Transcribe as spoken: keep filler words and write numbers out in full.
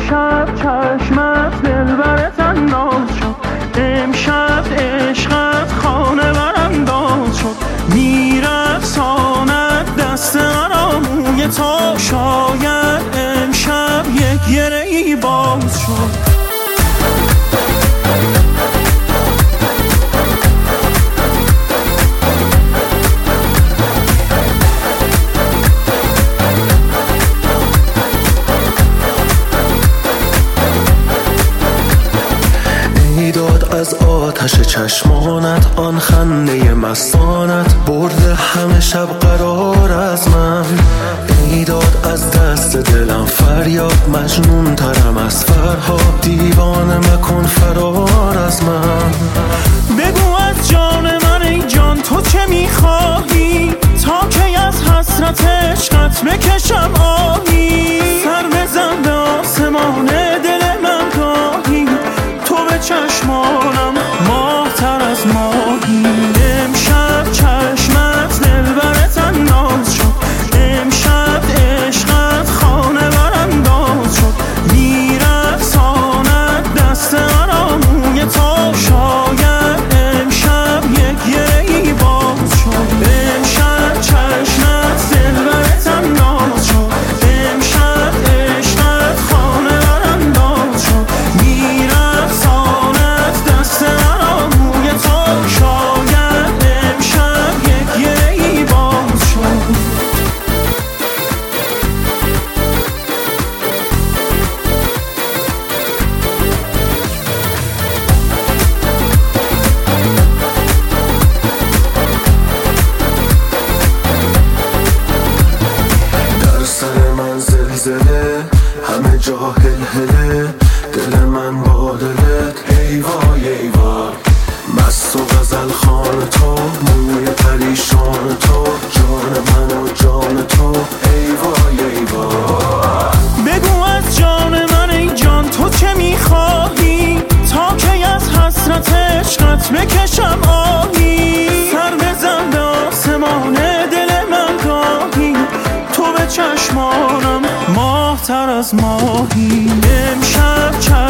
امشب چشمت دلبرت انداز شد، امشب عشقت خانه برانداز شد، میرقصاند دست مرا موی تو، شاید امشب یک گره‌ای باز شد. داد از آتش چشمانت، آن خنده مستانت برده همه شب قرار از من. ای داد از دست دلم فریاد، مجنون ترم از فرهاد، دیوانه مکن فرار از من. بگو از جان من ای جان تو چه میخواهی، تا کی از حسرت عشقت بکشم آهی. سر بزن به آسمان دل من گاهی، تو به چشمانم ماه تر از ماهی. امشب چشمت دلبرت انداز شد، امشب عشقت خانه برانداز شد، میرقصاند دست مرا موی تو، شاید امشب یک گره‌ای باز شد. امشب چشمت دلبرت انداز شد، امشب عشقت خانه برانداز شد، میرقصاند دست مرا موی تو، شاید امشب یک گره‌ای باز شد. در سر من زلزله، همه جا هلهله، دل من با دلت ای وای ای وای. مست و غزل خوان تو، موی پریشان تو، جان من و جان تو ای وای ای وای. بگو از جان من ای جان تو چه میخواهی، تا کی از حسرت عشقت بکشم آهی. سر بزن به آسمان دل من گاهی، تو به چشمانم ماه تر از ماهی. امشب